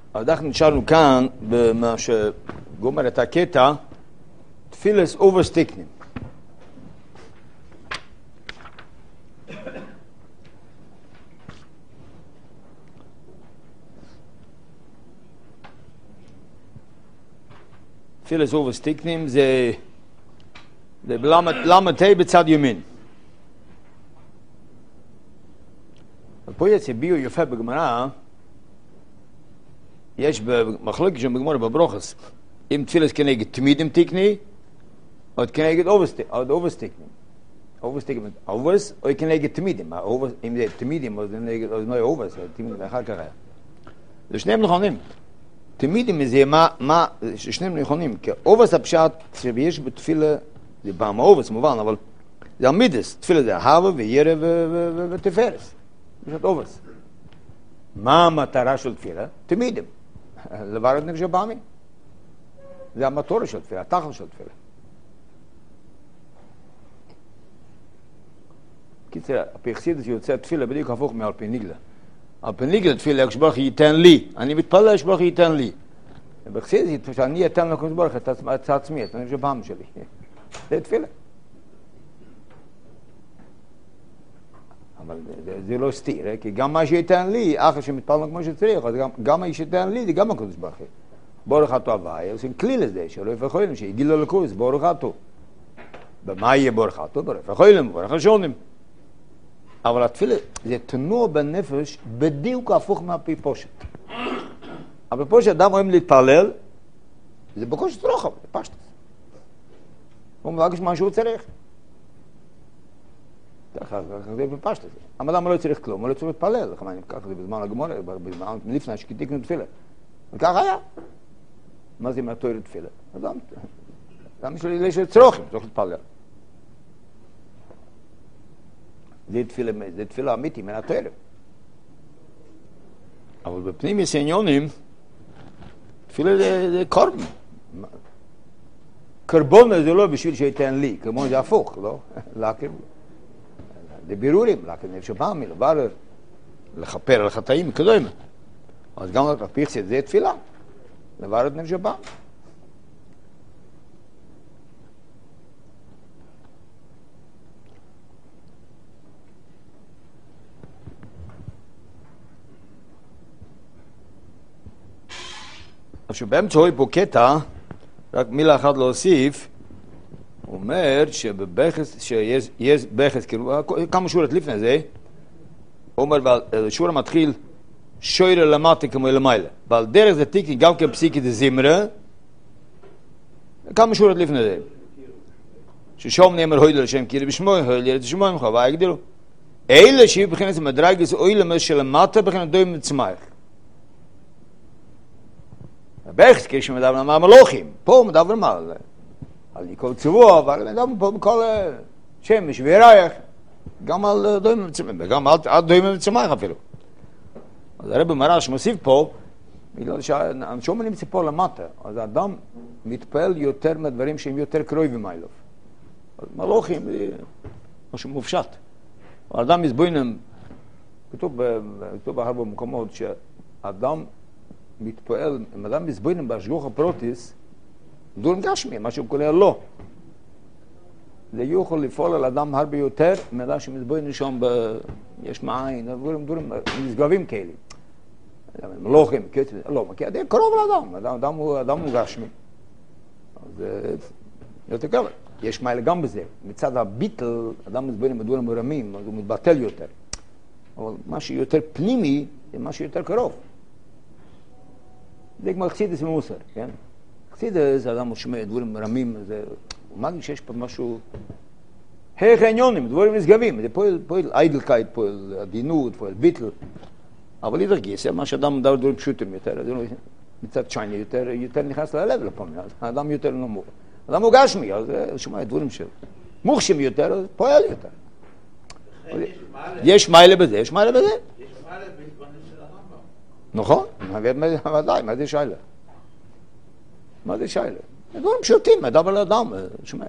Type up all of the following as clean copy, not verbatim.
אז אנחנו נשארנו כאן במה שגומר את הקטע, תפילס אוברסטיקנים. תפילס אוברסטיקנים זה למתי בצד ימין. פה יצא ביו יפה בגמרא, יש במחלוקת שם בגמרא בברוכס, אם תפילס כנגד תמידים תקני, או כנגד אוברסטיקנים. אוברסטיקנים, אוברס, או כנגד תמידים. אם זה תמידים, אז לא אוברס, תמידים אחר כך היה. זה שניהם נכונים. תמידים זה מה, שניהם נכונים, כי אוברס הפשט שיש בתפילה, זה פעם אוברס מובן, אבל זה המידס, תפילה זה הווה וירא ותפארס. זה אוברס. מה המטרה של תפילה? תמידים. לברד נפש הבאמי. זה המטורה של תפילה, התחל של תפילה. קיצר, הפרסידס יוצא תפילה בדיוק הפוך מאלפיניגלה. אלפיניגלה תפילה, כשברוך ייתן לי. אני מתפלל שברוך ייתן לי. בפרסידס, שאני אתן לקדוש ברוך את עצמי, את נפש הבאמי שלי. זה תפילה. אבל זה לא סתיר, כי גם מה שייתן לי, אחרי שמתפלנו כמו שצריך, אז גם מה שייתן לי, זה גם הקדוש ברוך הוא. ברוך אתה הוואי, עושים כלי לזה, שלא יפחוילם, שיגיל לו לקורס, ברוך אתה. במה יהיה ברוך אתה? ברוך יפחוילם, ברוך השונים. אבל התפילה, זה תנוע בנפש בדיוק הפוך מהפי פושט. אבל פה שאדם אוהב להתפלל, זה בקושת רוחב, זה פשטס. הוא מבקש מה שהוא צריך. ככה זה בפשט הזה. המדם לא צריך כלום, הוא לא צריך להתפלל. ככה זה בזמן הגמור, בזמן לפני שתיקנו תפילה. וככה היה. מה זה מהתואר תפילה? אדם יש לו צרוכים, צריך להתפלל. זה תפילה אמיתי מן התואר. אבל בפנים יש עניונים, תפילה זה קורבן. קרבונה זה לא בשביל שייתן לי, כמו זה הפוך, לא? להקריב. זה בירורים, להקריב נפש הבאמי, לברר, לכפר על החטאים, כדומה. אז גם הפרסידס זה תפילה, לברר את נפש הבאמי. עכשיו באמצע רואה פה קטע, רק מילה אחת להוסיף, הוא אומר שבבחס, שיש בחס, כמה שורות לפני זה, הוא אומר, שורה מתחיל שוירה למטה כמו למעלה, ועל דרך זה תיקי גם כפסיקי זה זמרה, כמה שורות לפני זה, ששום נאמר הוילה לשם קירי בשמוי, הוילה לשמוי ממך, והגדילו. אלה שהיא בכנת מדרגס אוילמה שלמטה בכנת דוים מצמח. הבחס כשמדבר על המלוכים, פה הוא מדבר על כל צבוע, אבל מדבר פה בכל שמש וירח, גם על דוים מצמח, גם על דוים מצמח אפילו. אז הרב מרש מוסיף פה, בגלל שהאנשום נמצא פה למטה, אז האדם מתפעל יותר מהדברים שהם יותר קרובים אליו. אז מלוכים זה משהו מופשט. האדם מזבוינם, כתוב בהרבה מקומות שהאדם מתפועל, אם אדם מזבוינם בהשגוח הפרוטיס, דורם גשמי, מה שהוא קורא לא. זה יכול לפעול על אדם הרבה יותר, מאדם שמזבוינם שם יש מעין, דורם נשגבים כאלה. מלוכים, לא, כי אדם קרוב לאדם, אדם הוא גשמי. אז יותר קל. יש מעלה גם בזה. מצד הביטל, אדם מזבוינם בדורם מרמים, אז הוא מתבטל יותר. אבל מה שיותר פנימי, זה מה שיותר קרוב. זה כמו חסידס ומוסר, כן? חסידס, אדם שומע דברים רמים, הוא מרגיש שיש פה משהו... היך העניונים, דברים נשגבים, זה פועל איידלקייט, פועל עדינות, פועל ביטל, אבל אידר גיסא, מה שאדם מדבר דברים פשוטים יותר, מצד שייני יותר נכנס ללב לפעמים, האדם יותר נמוך. אדם הוא גשמי, אז שומע דברים של מוחשים יותר, אז פועל יותר. יש מעלה בזה, יש מעלה בזה. נכון, ודאי, מה זה שיילה? מה זה שיילה? זה דברים פשוטים, מדבר לאדם, שומע.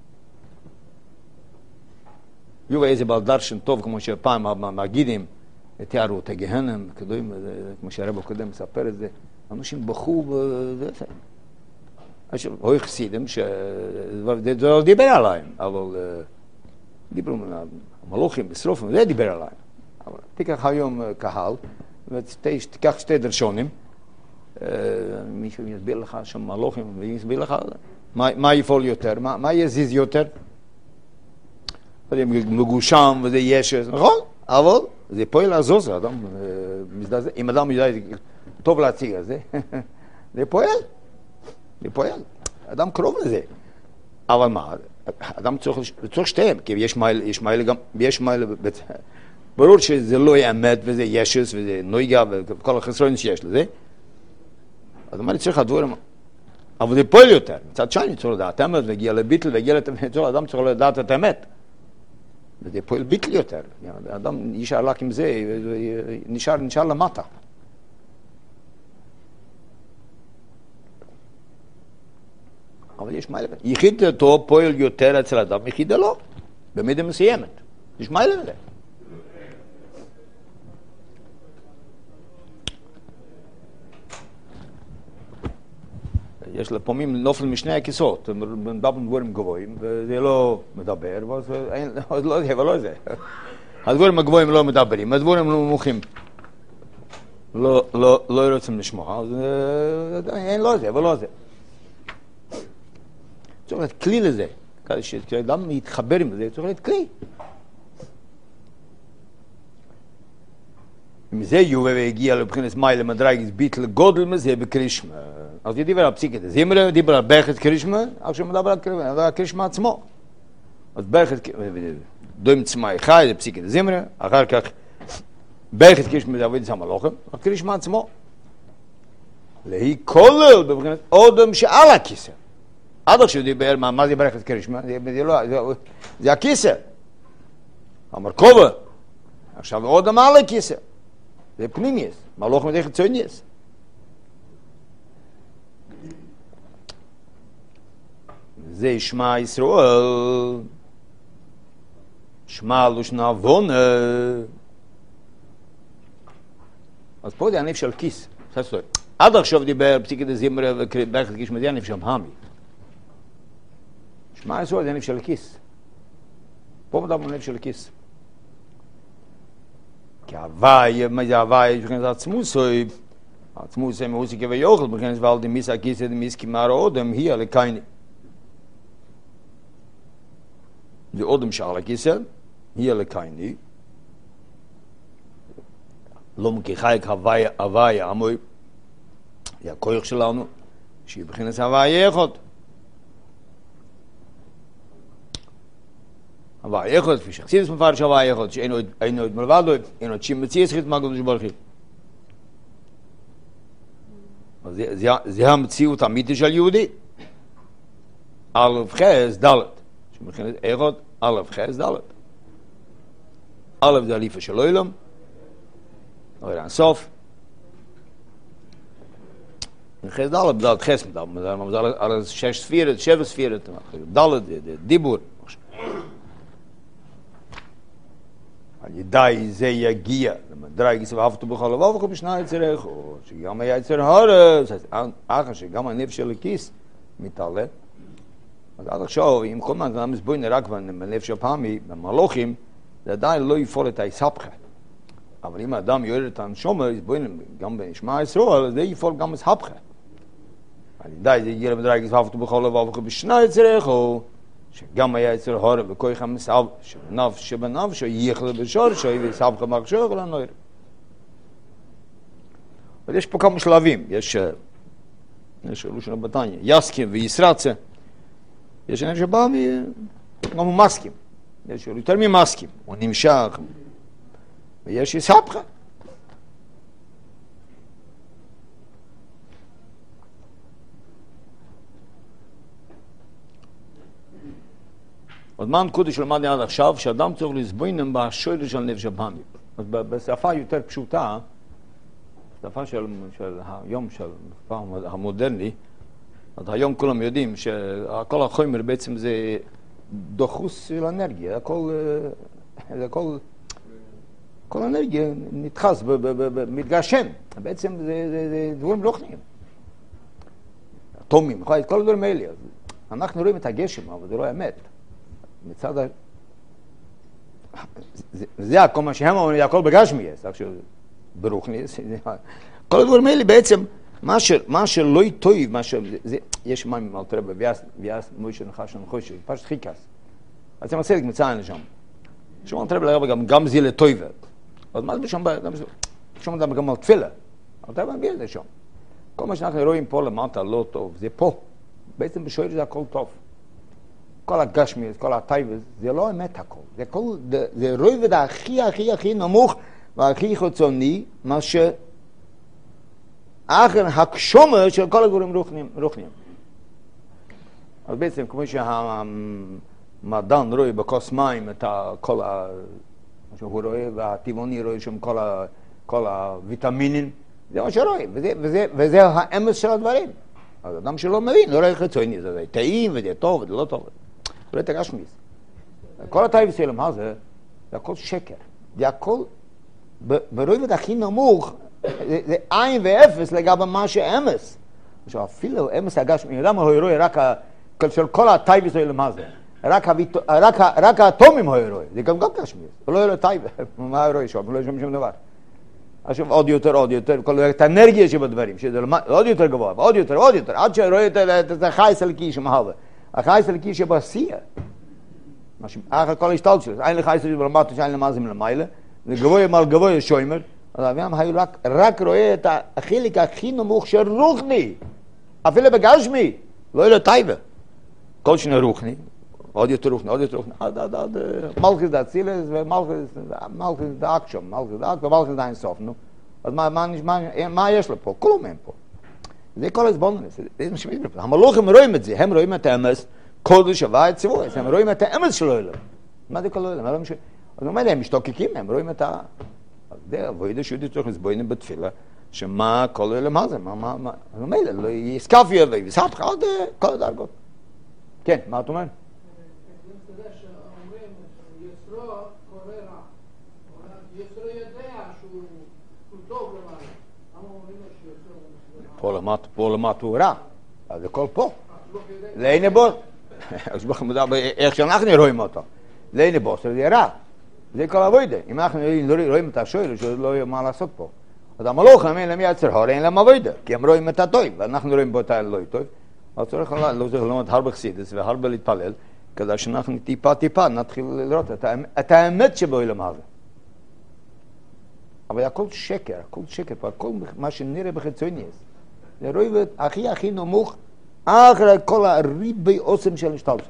יובה איזה בעל דרשן טוב, כמו שפעם מגידים, תיארו את הגהנם, כמו שהרב הקודם מספר את זה, אנשים בכו וזה, היו חסידים שזה לא דיבר עליהם, אבל דיברו המלוכים בשרופים, זה דיבר עליהם. אבל תיקח היום קהל, ותיקח שתי דרשונים, מישהו יסביר לך שם מלוכים, ויסביר לך מה יפעול יותר, מה יזיז יותר. מגושם וזה ישס, נכון? אבל זה פועל לעזוז, אם אדם יודע, טוב להציג את זה, זה פועל, אדם קרוב לזה. אבל מה, אדם צריך שתיהם, כי יש מיילה, ברור שזה לא יאמת וזה ישס וזה נויגה וכל החסרונות שיש לזה, אז אמרתי צריך הדברים, אבל זה פועל יותר. מצד שני צריך לדעת האמת, והגיע לביטל, והגיע לתאמת, אדם צריך לדעת את האמת. וזה פועל ביטל יותר. האדם נשאר רק עם זה, נשאר למטה. אבל יש מיילה. יחיד אותו פועל יותר אצל אדם, יחיד לא. במידה מסוימת. יש מיילה לזה. יש לפעמים נופל משני הכיסאות, מדברים דברים גבוהים, וזה לא מדבר, ואז לא זה ולא זה. הדברים הגבוהים לא מדברים, הדברים נמוכים לא רוצים לשמוע, אז אין לא זה ולא זה. צריך להיות כלי לזה, כשאדם יתחבר עם זה, צריך להיות כלי. מזה יובה והגיע לבחינת מיילה מדרגת ביטל גודל מזה בקרישמה. אז דיבר על פסיקת הזמרה, דיבר על ברכת קרישמה, עכשיו מדבר על קרישמה עצמו. אז ברכת, דוים צמאי חי, זה פסיקת הזמרה, אחר כך ברכת קרישמה זה עבוד המלוכים, על קרישמה עצמו. להיא כולל בבחינת אודם שעל הכיסא. עד עכשיו דיבר, מה זה ברכת קרישמה? זה הכיסא. אמר כובה. עכשיו אודם על הכיסא. זה פנימייס, מלוך מדי חיצונייס. זה ישמע ישראל, שמע לושנה וונה. אז פה זה עניף של כיס. עד עכשיו דיבר פסיקת הזמרה וברכת קרישמה, זה עניף של המי. שמע ישראל זה עניף של כיס. פה מדבר עניף של כיס. כי הוואי, מה זה הוואי? בכנס עצמוסוי, עצמוסוי מהוסי כבי יוכל, בכנס ועל דמיס הכיסא דמיס כמר אודם, היא על הקייני. זה אודם שעל הכיסא, היא על הקייני. לא מכיחייק הוואי המוי, זה הכוח שלנו, שהיא בכנס הוואי אחד. הוואי אחד, כפי שחסידס מפרש הוואי אחד, שאין עוד מלבדו, אין עוד שם מציאס חית מהקדוש ברוך הוא. זה המציאות האמיתית של יהודי. א' חס ד', שמבחינת אחד, א' חס ד'. א' זה הליפה של עולם, אור אינסוף. חס ד' ד' חס, על 6 ספירות, 7 ספירות, ד' זה דיבור. על ידי זה יגיע למדרגת ואהבת בכל לבבך בשנה יצרך, או שגם היצר הרס, אחר שגם הנפש של הכיס מתעלה. אז עד עכשיו, אם כל מה אדם מסבוין רק בנפש הפעמי, במלוכים, זה עדיין לא יפעול את היסבכה. אבל אם האדם יורד את הנשומה, יסבוין גם בנשמע ישראל, זה יפעול גם יסבכה. על ידי זה יגיע למדרגת ואהבת בכל לבבך בשנה יצרך, או שגם היה יצר הורב וכוח המסעב שבנפש שיחל בשור ויסעבך מרשור כל הנויר. אבל יש פה כמה שלבים, יש ראשון בתניא, יסכים וישרצה, יש אנשים שבא גם הוא מסכים, יש יותר ממסכים, הוא נמשך, ויש יסעבך. אז מה הנקודה שלמדנו עד עכשיו? שאדם צריך לסבוינם בשורש של נפש הבאמי. אז בשפה יותר פשוטה, בשפה של היום, של המודרני, אז היום כולם יודעים שכל החומר בעצם זה דוחוס של אנרגיה, הכל כל האנרגיה נדחס, מתגשם. בעצם זה דברים לא חיים. אטומים, כל הדברים האלה. אנחנו רואים את הגשם, אבל זה לא האמת. מצד זה הכל מה שהם אומרים, הכל בגשמי, עכשיו ברוחני, כל הדברים האלה בעצם, מה שלא יטויב, יש מים על תרבה, ויאס מוישה נחש ונחושה, פשוט חיקס. אז זה מצליק מצאין לשם. שם על תרבה לרבה גם זה לטויבה. אז מה זה בשם, שם גם על תפילה. על תרבה מביא את זה שם. כל מה שאנחנו רואים פה למטה לא טוב, זה פה. בעצם בשביל זה הכל טוב. כל הגשמי, כל הטייבס, זה לא אמת הכל. זה רובד הכי נמוך והכי חיצוני, מה שאחר הקשומה של כל הדברים רוחניים. אז בעצם כמו שהמדען רואה בכוס מים את כל מה שהוא רואה, והטבעוני רואה שם כל הוויטמינים, זה מה שרואים, וזה האמס של הדברים. אז אדם שלא מבין, לא רואה חיצוני, זה טעים וזה טוב וזה לא טוב. לא תגשמיס. כל הטייבס שלהם, זה הכל שקר. זה הכל, ברובד הכי נמוך, זה עין ואפס לגבי מה שאמס. עכשיו, אפילו אמס הגשמי, למה הוא רואה רק של כל הטייבס שלהם, זה? רק האטומים הוא רואה. זה גם גשמיס. הוא לא רואה טייבס. מה הוא רואה שם? הוא לא רואה שום דבר. עכשיו, עוד יותר, את האנרגיה שבדברים, שזה עוד יותר גבוה, עוד יותר, עד שרואה את החייס הלקי שמהווה. החייס הלקי שבעשייה. אחר כל השתלט שלו. אין לחייס הלקי ולמטה שאין למאזים למעלה. וגבוה מעל גבוה שוימר. אז אביהם היו רק רואה את החילק הכי נמוך של רוחני. אפילו בגשמי. לא יהיה לו טייבה. כל שני רוחני. עוד יותר רוחני. עד מלכס דאצילס ומלכס דאקשום. מלכס דאק ומלכס דאינסוף. אז מה יש לו פה? כלום אין פה. זה כל הסבוננס. זה מה שמסביר פה. המלוכים רואים את זה. הם רואים את האמס. קודש הווה את ציבורס. הם רואים את האמס של אלוהים. מה זה כל אלוהים? אז הוא אומר, הם משתוקקים, הם רואים את זה, ואידה שיהודי צריך לסבוינים בתפילה, שמה כל אלוהים הזה, מה, אז הוא אומר, לא יסקפיה ויספך עד כל הדרגות. כן, מה את אומרת? אתה יודע שאומרים, יצרו קורא רע. יצרו יודע שהוא טוב למעלה. למה אומרים לו שיצרו? פה למט הוא רע, אז זה כל פה. לעיני בו, איך שאנחנו רואים אותו. לעיני בו, זה רע. זה כל עבודה. אם אנחנו רואים את השואל, שלא יהיה מה לעשות פה. אז המלוך, אין להם יצר הור, אין להם עבודה. כי הם רואים את הטוב, ואנחנו רואים בו את הלא טוב. אז צריך ללמוד הרבה חסידות והרבה להתפלל, כדי שאנחנו טיפה נתחיל לראות את האמת שבעולם הזה. אבל הכל שקר פה, הכל מה שנראה בחיצוני. זה רואים הכי נמוך, אחרי כל הריבי עוצם של השתלשלות.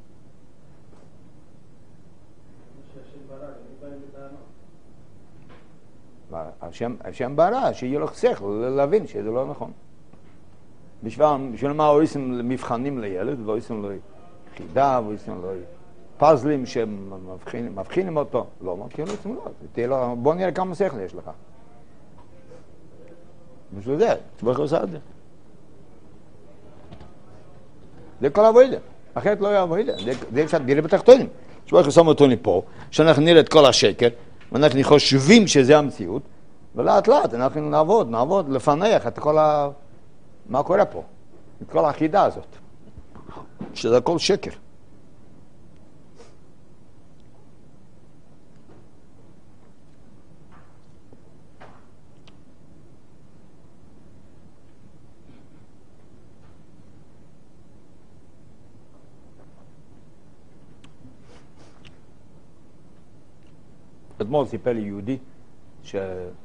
השם ברא, שיהיה לך שכל להבין שזה לא נכון. בשביל מה עושים מבחנים לילד, ועושים לו חידה, ועושים לו פאזלים שמבחינים אותו. לא, כי לא עושים לו. בוא נראה כמה שכל יש לך. בשביל זה, צריך לעשות את זה. זה כל עבודה. אחרת לא יהיה עבודה. זה אפשר להגיד בתחתונים. שבוא שמו אותו פה, שאנחנו נראה את כל השקר, ואנחנו חושבים שזה המציאות, ולאט אנחנו נעבוד לפנח את כל מה קורה פה, את כל האחידה הזאת, שזה הכל שקר. אתמול סיפר לי יהודי שהוא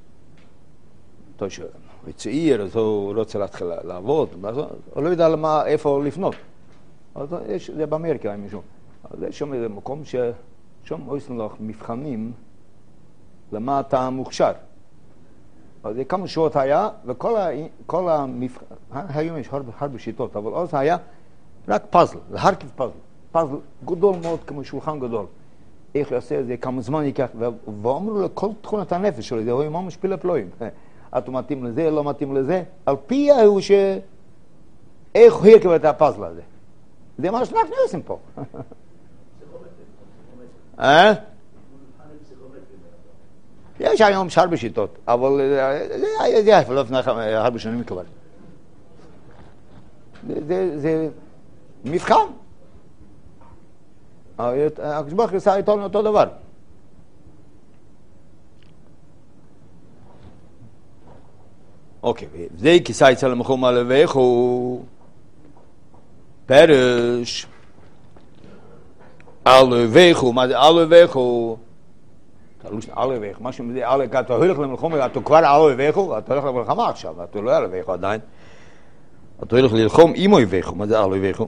צעיר, אז הוא רוצה להתחיל לעבוד, הוא לא יודע איפה לפנות. זה באמריקה, מישהו. אז יש שם איזה מקום ששם עושים לך מבחנים למה אתה מוכשר. אז כמה שעות היה, וכל המבחן, היום יש הרבה שיטות, אבל אז היה רק פאזל, להרכיב פאזל גדול מאוד, כמו שולחן גדול. איך יעשה את זה, כמה זמן ייקח, ואומרו לו כל תכונת הנפש שלו, זה הוא ממש פילה פלואים. אתה מתאים לזה, לא מתאים לזה, על פי הוא איך הוא יקבל את הפאזל הזה. זה מה שאנחנו עושים פה. יש היום הרבה שיטות, אבל זה היה לפני הרבה שנים מקובל. זה מבחן. הקדוש ברוך הוא עשה איתנו אותו דבר. אוקיי, זה כיסה אצל המחום הלוויך הוא פרש הלוויך, מה זה הלוויך הוא הלוויך, מה שמזה הלוויך, אתה הולך למלחום, אתה כבר הלוויך, אתה הולך למלחמה עכשיו, אתה לא הלוויך עדיין, אתה הולך ללחום עם הלוויך, מה זה הלוויך?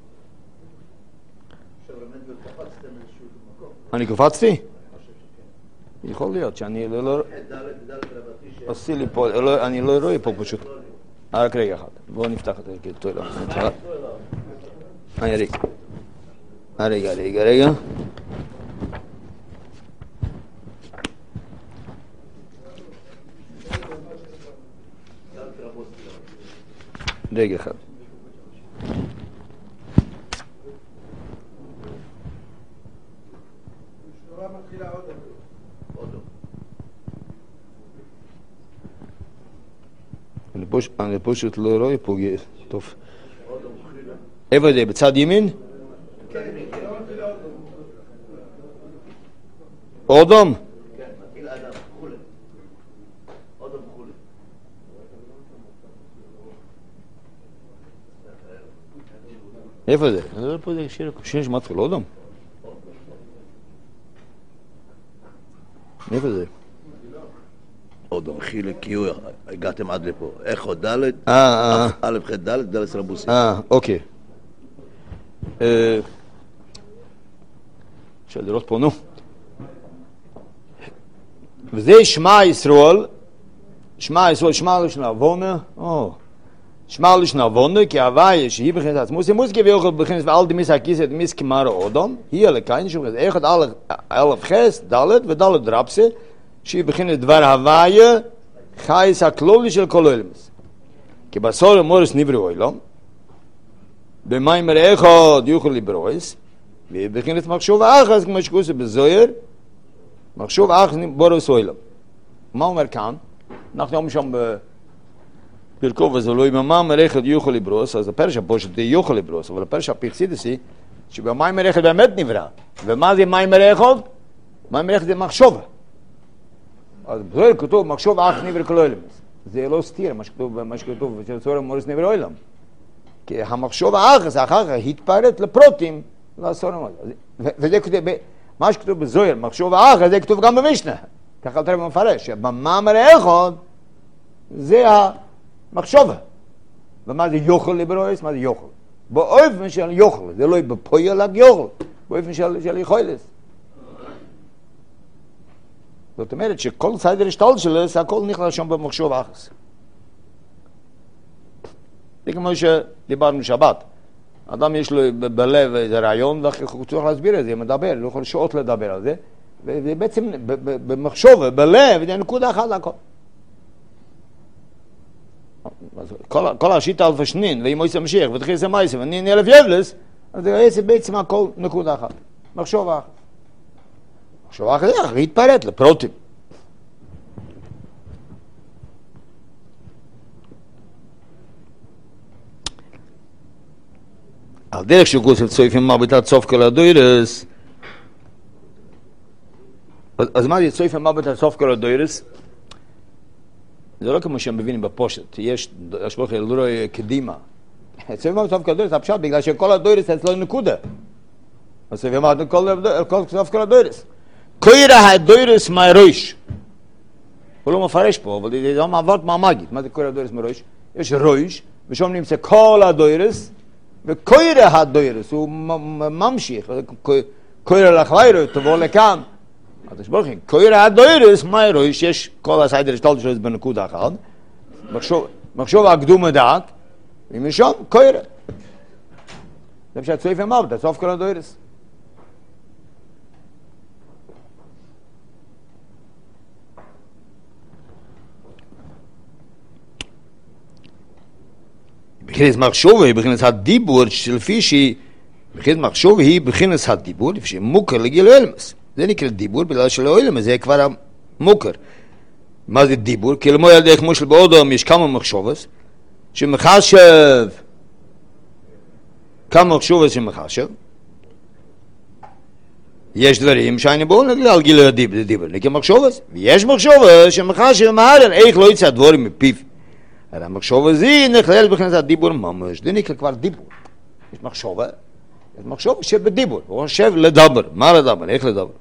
אני קפצתי? יכול להיות שאני לא... עושה לי פה, אני לא רואה פה פשוט. רק רגע אחד. בואו נפתח את זה. טוב, רגע. רגע אחד. אני פשוט לא רואה פה, טוב. איפה זה? בצד ימין? אודום? כן, מתחיל אדם, חולה. אודום חולה. איפה זה? אני לא רואה פה זה שיר שמתחיל, אודום? איפה זה? אודום חילה, כי הוא הגעתם עד לפה. איך עוד ד' א' ח' ד' ד' רבוסי. אוקיי. אפשר לראות פה, נו. וזה שמע ישראל, שמע לשון עוונה, שמע לשון עוונה, כי הוויה שהיא בכנסת עצמוס, היא מוסקי ויוכל בכנסת ועל דמיס הכיסא דמיס כמר אודום, היא הלקיין שמכנסת, אחד אלף חס, ד' וד' רבסה, שהיא בכנסת דבר הוויה, חייס הכלולי של כל אולמס. כי בסור מורס נבראו אילום, במיימר אחד יוכל לברויס, ובכנסת מחשוב אחס, כמו שקורס בזויר, מחשוב אחס בורוס אילום. מה אומר כאן? אנחנו אומרים שם בפרקוב הזה, לא במיימר אחד יוכל לברוס, אז הפרש הפושט יוכל לברוס, אבל הפרש הפרסידס היא, שבמיימר אחד באמת נברא. ומה זה מיימר אחד? מיימר אחד זה מחשוב. אז בזויר כתוב מחשוב אחס נברא כל אולמס. זה לא סתיר מה שכתוב בסור מורס נברא אילום. כי המחשוב האחס אחר כך התפרט לפרוטים לעשור המון. וזה כתוב, מה שכתוב בזויר, מחשוב האחס, זה כתוב גם במשנה. ככה תראה במפרש, שבמאמר האחד זה המחשוב. ומה זה יוכל לברויס? מה זה יוכל? באופן של יוכל, זה לא בפועל רק יוכל, באופן של יכולת. זאת אומרת שכל סדר השתל שלו, זה הכל נכנס שם במחשוב האחס. זה כמו שדיברנו שבת. אדם יש לו בלב איזה רעיון, והוא צריך להסביר את זה, מדבר, לא יכול שעות לדבר על זה, ובעצם במחשוב, בלב, זה נקודה אחת לכל. כל השיטה אלף השנין, ואם הוא יצא משיח, ותחיל זה מייסה, ואני אלף יבלס, אז זה בעצם הכל נקודה אחת. מחשוב אחת. מחשוב אחת זה להתפרט לפרוטים. על דרך שגוס לצויפים מרבית עד סוף כל הדוירס. אז מה זה צויפים מרבית עד סוף כל הדוירס? זה לא כמו שהם מבינים בפושט. יש בוכר לא רואה קדימה. צויפים מרבית עד סוף כל הדוירס, הפשט בגלל שכל הדוירס אצלו נקודה. אז צויפים מרבית עד סוף כל הדוירס. קוירה הדוירס מהראש. הוא לא מפרש פה, אבל זה מעברת מהמגית. מה זה קוירה הדוירס מהראש? יש ראש, ושם נמצא כל הדוירס, וקוירה הדוירס, הוא ממשיך, קוירה לחווירו, תבוא לכאן. אז שבולחים, קוירה הדוירס, מה הראש? יש כל הסיידר השתלת שלו בנקודה אחת, מחשוב הקדום הדעת, ומשום קוירה. זה פשוט צויף אמרת, סוף כל הדוירס. בכנס מחשוב היא בכנס הדיבור שלפי שהיא בכנס מחשוב היא בכנס הדיבור לפי שמוכר לגיל אילמס. זה נקרא דיבור בגלל שלא אילמס, זה כבר מוכר. מה זה דיבור? כי למו ילדי כמו של באודום יש כמה מחשובס, שמחשב, כמה מחשובס שמחשב, יש דברים שאני בואו נגיד על גיל הדיבר, נקי מחשובס, ויש מחשובס שמחשב מהרן, איך לא יצא דבורים מפיו. הרי המחשובס זה נכלל בכנסת הדיבור ממש, זה נקרא כבר דיבור. יש מחשבה, יש מחשוב שבדיבור, הוא חושב לדבר, מה לדבר, איך לדבר.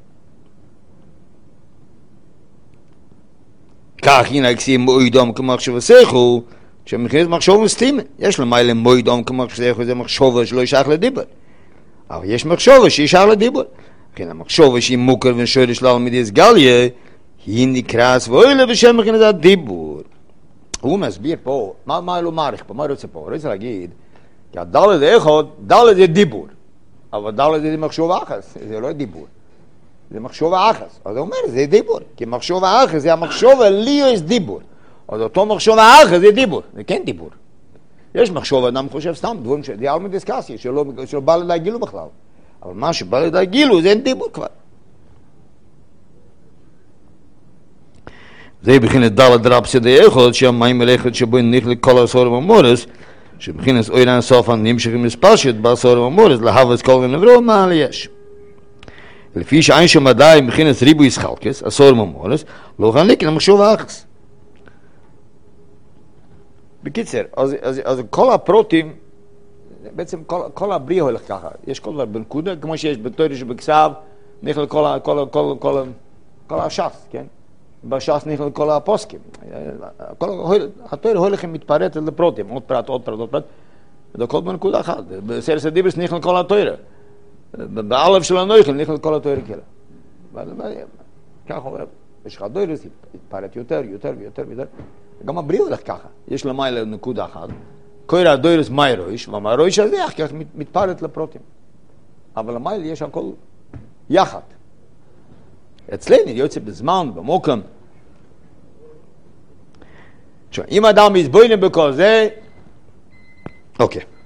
כך הנה כסים מוידום כמחשב שכל, שמכניס מחשוב מסתימה. יש למעלה מוידום כמחשב שכל, זה מחשוב שלא ישאר לדיבור. אבל יש מחשוב שישאר לדיבור. כן, המחשוב שהיא מוכר ושורש לה מדיס גליה, היא נקרס ואוילה בשם מכניס הדיבור. הוא מסביר פה, מה לא מעריך פה, מה רוצה פה? הוא רוצה להגיד, כי הדלת אחד, דלת זה דיבור. אבל דלת זה מחשוב אחס, זה לא דיבור. זה מחשוב האחס. אז הוא אומר, זה דיבור. כי מחשוב האחס זה המחשוב ליו יש דיבור. אז אותו מחשוב האחס זה דיבור. זה כן דיבור. יש מחשוב, אדם חושב סתם דברים שזה על מדיסקסיה, שלא בא לידי גילו בכלל. אבל מה שבא לידי גילו זה אין דיבור כבר. זה בכין דלת דרפסי די אחד, שהמים מלאכת שבו נכלי כל הסורים המורס, שבכין אוירן סופן נמשכים מספשת בסורים המורס, להבס כל ונברו, מה יש. לפי שאין שמדעי מכינס ריבו ישחלקס, אסור ממורס, לא כאן לקן המחשוב האחס. בקיצר, אז כל הפרוטים, בעצם כל הבריא הולך ככה. יש כל דבר בנקודה, כמו שיש בתוירה שבכסב, נכלל כל הש"ס, כן? בש"ס נכלל כל הפוסקים. התוירה הולך מתפרט לפרוטים, עוד פרט, זה כל בנקודה אחת. בסרס הדיברס נכלל כל התוירה. באלף של הנויכים נכלל כל התוירה כלה. ככה אומר, יש לך דוירס, התפרט יותר, גם הבריא הולך ככה. יש למעלה נקודה אחת, קורא הדוירס מיירויש, והמיירויש הזה כך מתפרט לפרוטים. אבל למעלה יש הכל יחד. אצלנו יוצא בזמן, במוקם. אם אדם יסבוינים בכל זה, אוקיי.